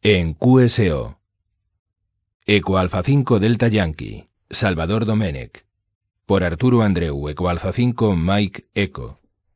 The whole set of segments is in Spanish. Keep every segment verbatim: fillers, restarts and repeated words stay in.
En Q S O. Eco Alfa cinco Delta Yankee, Salvador Domenech. Por Arturo Andreu, Eco Alfa cinco Mike Eco.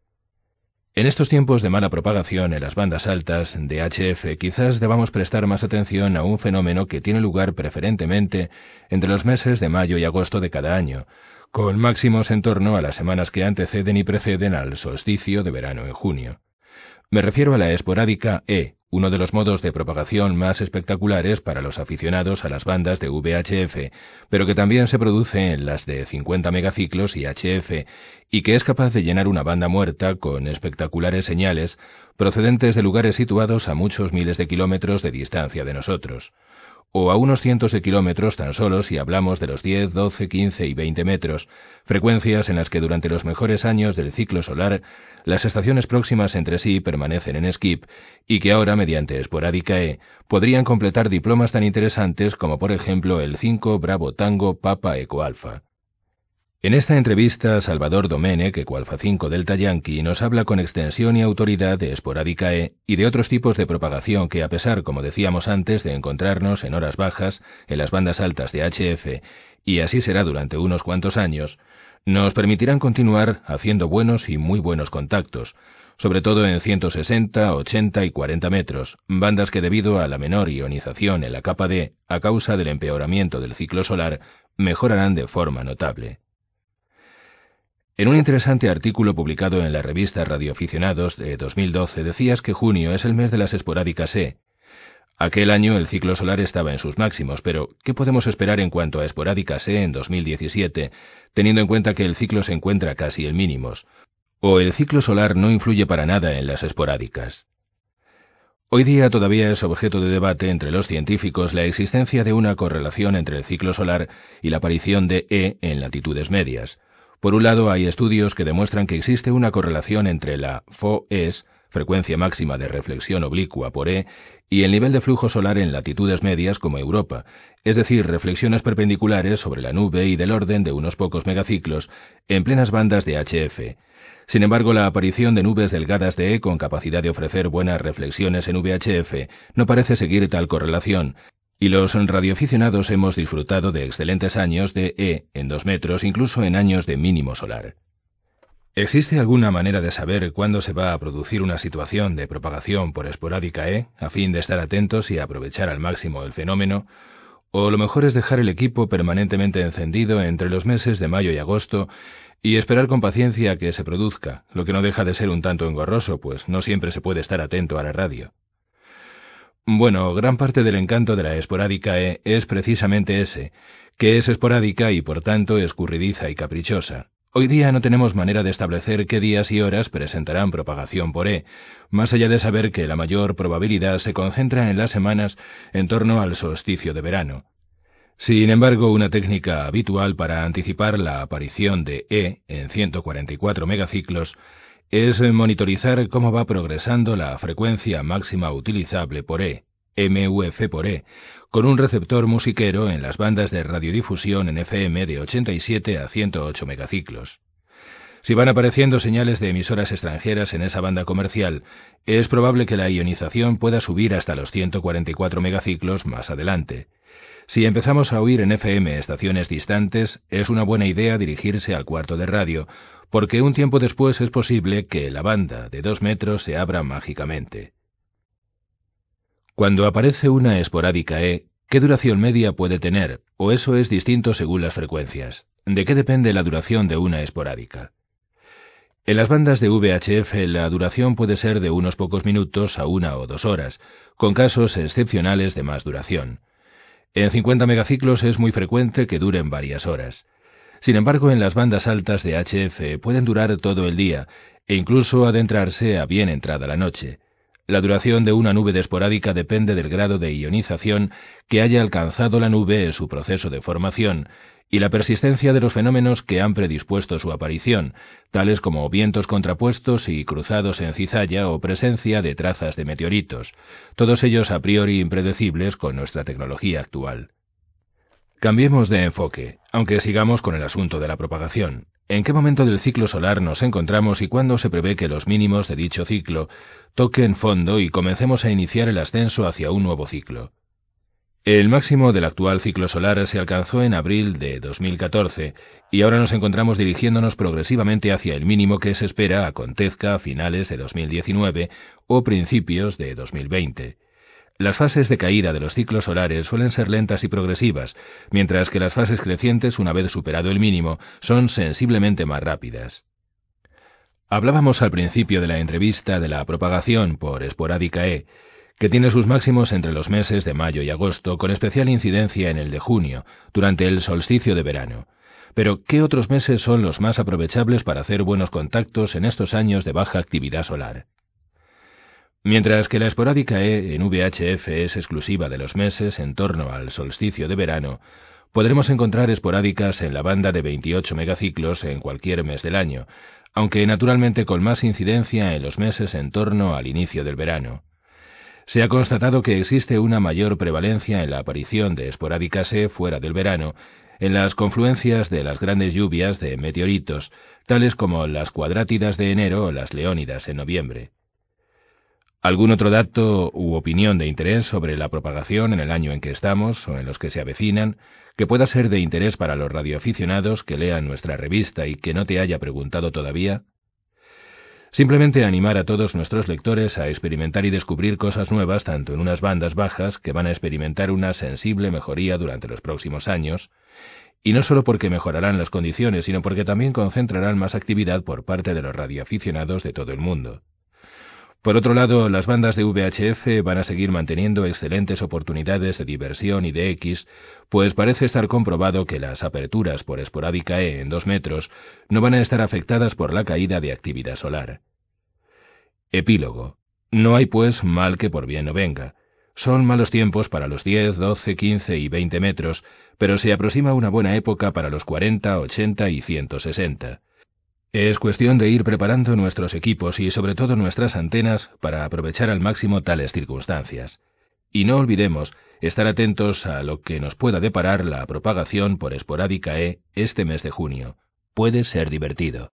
En estos tiempos de mala propagación en las bandas altas de H F, quizás debamos prestar más atención a un fenómeno que tiene lugar preferentemente entre los meses de mayo y agosto de cada año, con máximos en torno a las semanas que anteceden y preceden al solsticio de verano en junio. Me refiero a la esporádica E, uno de los modos de propagación más espectaculares para los aficionados a las bandas de V H F, pero que también se produce en las de cincuenta megaciclos y H F, y que es capaz de llenar una banda muerta con espectaculares señales procedentes de lugares situados a muchos miles de kilómetros de distancia de nosotros, o a unos cientos de kilómetros tan solo si hablamos de los diez, doce, quince y veinte metros, frecuencias en las que durante los mejores años del ciclo solar las estaciones próximas entre sí permanecen en skip y que ahora, mediante esporádica E, podrían completar diplomas tan interesantes como por ejemplo el cinco Bravo Tango Papa Eco Alfa. En esta entrevista, Salvador Domenech, Eco Alfa cinco Delta Yankee, nos habla con extensión y autoridad de esporádica E y de otros tipos de propagación que, a pesar, como decíamos antes, de encontrarnos en horas bajas en las bandas altas de H F, y así será durante unos cuantos años, nos permitirán continuar haciendo buenos y muy buenos contactos, sobre todo en ciento sesenta, ochenta y cuarenta metros, bandas que debido a la menor ionización en la capa D, a causa del empeoramiento del ciclo solar, mejorarán de forma notable. En un interesante artículo publicado en la revista Radioaficionados de dos mil doce decías que junio es el mes de las esporádicas E. Aquel año el ciclo solar estaba en sus máximos, pero ¿qué podemos esperar en cuanto a esporádicas E en dos mil diecisiete, teniendo en cuenta que el ciclo se encuentra casi en mínimos? ¿O el ciclo solar no influye para nada en las esporádicas? Hoy día todavía es objeto de debate entre los científicos la existencia de una correlación entre el ciclo solar y la aparición de E en latitudes medias. Por un lado, hay estudios que demuestran que existe una correlación entre la F O E S, frecuencia máxima de reflexión oblicua por E, y el nivel de flujo solar en latitudes medias como Europa, es decir, reflexiones perpendiculares sobre la nube y del orden de unos pocos megaciclos en plenas bandas de H F. Sin embargo, la aparición de nubes delgadas de E con capacidad de ofrecer buenas reflexiones en V H F no parece seguir tal correlación, y los radioaficionados hemos disfrutado de excelentes años de E en dos metros, incluso en años de mínimo solar. ¿Existe alguna manera de saber cuándo se va a producir una situación de propagación por esporádica E, a fin de estar atentos y aprovechar al máximo el fenómeno? ¿O lo mejor es dejar el equipo permanentemente encendido entre los meses de mayo y agosto y esperar con paciencia a que se produzca, lo que no deja de ser un tanto engorroso, pues no siempre se puede estar atento a la radio? Bueno, gran parte del encanto de la esporádica E es precisamente ese, que es esporádica y por tanto escurridiza y caprichosa. Hoy día no tenemos manera de establecer qué días y horas presentarán propagación por E, más allá de saber que la mayor probabilidad se concentra en las semanas en torno al solsticio de verano. Sin embargo, una técnica habitual para anticipar la aparición de E en ciento cuarenta y cuatro megaciclos es monitorizar cómo va progresando la frecuencia máxima utilizable por E, M U F por E, con un receptor musiquero en las bandas de radiodifusión en F M de ochenta y siete a ciento ocho megaciclos. Si van apareciendo señales de emisoras extranjeras en esa banda comercial, es probable que la ionización pueda subir hasta los ciento cuarenta y cuatro megaciclos más adelante. Si empezamos a oír en F M estaciones distantes, es una buena idea dirigirse al cuarto de radio, porque un tiempo después es posible que la banda de dos metros se abra mágicamente. Cuando aparece una esporádica E, ¿qué duración media puede tener? ¿O eso es distinto según las frecuencias? ¿De qué depende la duración de una esporádica? En las bandas de V H F la duración puede ser de unos pocos minutos a una o dos horas, con casos excepcionales de más duración. En cincuenta megaciclos es muy frecuente que duren varias horas. Sin embargo, en las bandas altas de H F pueden durar todo el día e incluso adentrarse a bien entrada la noche. La duración de una nube de esporádica depende del grado de ionización que haya alcanzado la nube en su proceso de formación y la persistencia de los fenómenos que han predispuesto su aparición, tales como vientos contrapuestos y cruzados en cizalla o presencia de trazas de meteoritos, todos ellos a priori impredecibles con nuestra tecnología actual. Cambiemos de enfoque, aunque sigamos con el asunto de la propagación. ¿En qué momento del ciclo solar nos encontramos y cuándo se prevé que los mínimos de dicho ciclo toquen fondo y comencemos a iniciar el ascenso hacia un nuevo ciclo? El máximo del actual ciclo solar se alcanzó en abril de dos mil catorce y ahora nos encontramos dirigiéndonos progresivamente hacia el mínimo que se espera acontezca a finales de dos mil diecinueve o principios de dos mil veinte. Las fases de caída de los ciclos solares suelen ser lentas y progresivas, mientras que las fases crecientes, una vez superado el mínimo, son sensiblemente más rápidas. Hablábamos al principio de la entrevista de la propagación por Esporádicae, que tiene sus máximos entre los meses de mayo y agosto, con especial incidencia en el de junio, durante el solsticio de verano. Pero, ¿qué otros meses son los más aprovechables para hacer buenos contactos en estos años de baja actividad solar? Mientras que la Esporádicae en V H F es exclusiva de los meses en torno al solsticio de verano, podremos encontrar esporádicas en la banda de veintiocho megaciclos en cualquier mes del año, aunque naturalmente con más incidencia en los meses en torno al inicio del verano. Se ha constatado que existe una mayor prevalencia en la aparición de esporádicas E fuera del verano, en las confluencias de las grandes lluvias de meteoritos, tales como las cuadrátidas de enero o las leónidas en noviembre. ¿Algún otro dato u opinión de interés sobre la propagación en el año en que estamos o en los que se avecinan, que pueda ser de interés para los radioaficionados que lean nuestra revista y que no te haya preguntado todavía? Simplemente animar a todos nuestros lectores a experimentar y descubrir cosas nuevas tanto en unas bandas bajas que van a experimentar una sensible mejoría durante los próximos años, y no solo porque mejorarán las condiciones, sino porque también concentrarán más actividad por parte de los radioaficionados de todo el mundo. Por otro lado, las bandas de V H F van a seguir manteniendo excelentes oportunidades de diversión y de X, pues parece estar comprobado que las aperturas por Esporádicae en dos metros no van a estar afectadas por la caída de actividad solar. Epílogo. No hay pues mal que por bien no venga. Son malos tiempos para los diez, doce, quince y veinte metros, pero se aproxima una buena época para los cuarenta, ochenta y ciento sesenta. Es cuestión de ir preparando nuestros equipos y sobre todo nuestras antenas para aprovechar al máximo tales circunstancias. Y no olvidemos estar atentos a lo que nos pueda deparar la propagación por Esporádicae este mes de junio. Puede ser divertido.